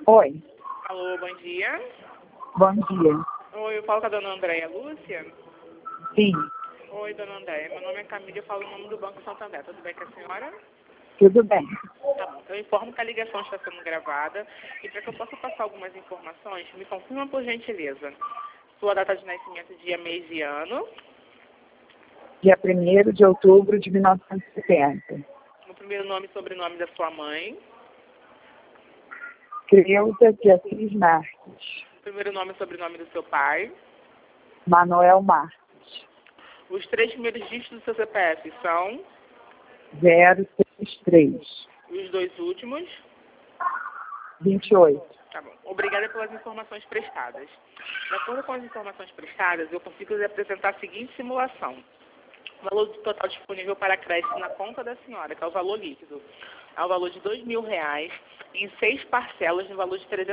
Oi, Alô, bom dia. bom dia. Oi, eu falo com a dona Andréia Lúcia. Sim, Oi, dona Andréia. Meu nome é Camila e eu falo o nome do Banco Santander. Tudo bem com a senhora? tudo bem. Tá bom. Eu informo que a ligação está sendo gravada e para que eu possa passar algumas informações, me confirma por gentileza. Sua data de nascimento, dia, mês e ano. Dia 1º de outubro de 1970. O primeiro nome e sobrenome da sua mãe. Creuza de Assis Marques. O primeiro nome e sobrenome do seu pai. Manuel Marques. Os 3 primeiros dígitos do seu CPF são 063. e os 2 últimos. 28. Tá bom. Obrigada pelas informações prestadas. De acordo com as informações prestadas, eu consigo lhe apresentar a seguinte simulação. O valor total disponível para crédito na conta da senhora, que é o valor líquido, é o valor de R$ 2.000 em 6 parcelas no valor de R$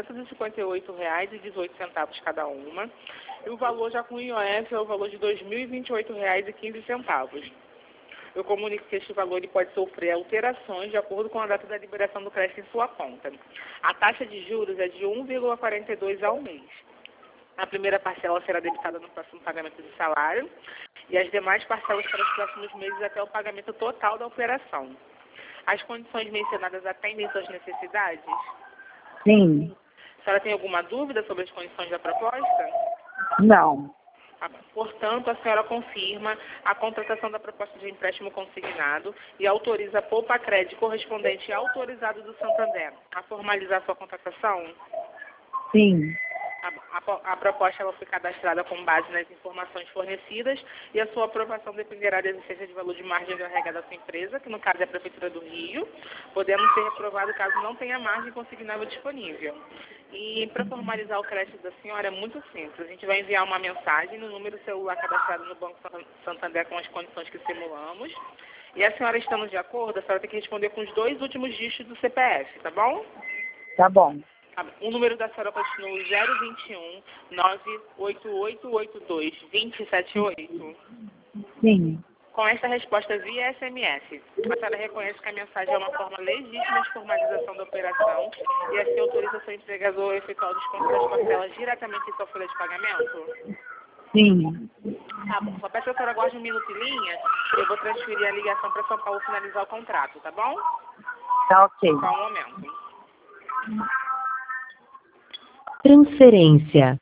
358,18 cada uma. E o valor já com o IOF é o valor de R$ 2.028,15. Eu comunico que este valor ele pode sofrer alterações de acordo com a data da liberação do crédito em sua conta. A taxa de juros é de 1,42 ao mês. A primeira parcela será debitada no próximo pagamento de salário e as demais parcelas para os próximos meses até o pagamento total da operação. As condições mencionadas atendem suas necessidades? Sim, A senhora tem alguma dúvida sobre as condições da proposta? não. Portanto, a senhora confirma a contratação da proposta de empréstimo consignado e autoriza a poupa-crédito correspondente autorizado do Santander a formalizar sua contratação? Sim, A proposta ela foi cadastrada com base nas informações fornecidas e a sua aprovação dependerá da existência de valor de margem de arrecadação da sua empresa, que no caso é a Prefeitura do Rio, podendo ser reprovado caso não tenha margem consignável disponível. E para formalizar o crédito da senhora é muito simples. A gente vai enviar uma mensagem no número celular cadastrado no Banco Santander com as condições que simulamos. E a senhora estando de acordo, a senhora tem que responder com os 2 últimos dígitos do CPF, tá bom? tá bom. O número da senhora continua 021 98882 2078. Sim, Com esta resposta via SMS, a senhora reconhece que a mensagem é uma forma legítima de formalização da operação e assim autoriza seu empregador a efetuar o desconto das parcelas diretamente em sua folha de pagamento? sim. Tá bom. Só peço que a senhora guarde 1 minuto em linha e eu vou transferir a ligação para São Paulo finalizar o contrato, tá bom? Tá ok. Só um momento. Transferência.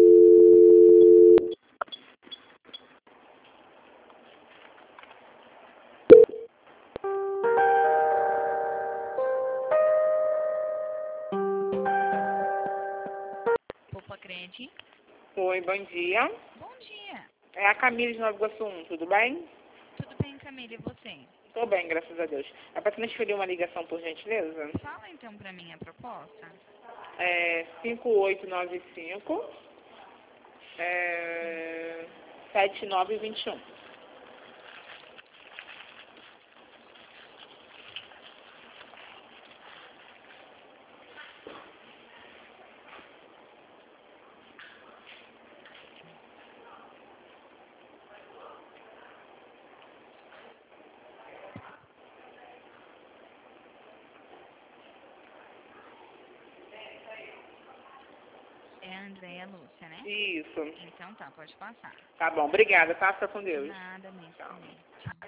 Poupa-Cred. Oi, bom dia. Bom dia. É a Camila de Nova Iguaçu 1, tudo bem? Tudo bem, Camila, e você? Tô bem, graças a Deus. É para transferir uma ligação, por gentileza? Fala então pra mim a proposta. É 5895 7921. É a Andréia Lúcia, né? Isso. Então tá, pode passar. Tá bom, obrigada, tá? Fica com Deus. Nada mesmo. Tchau. Também. Tchau.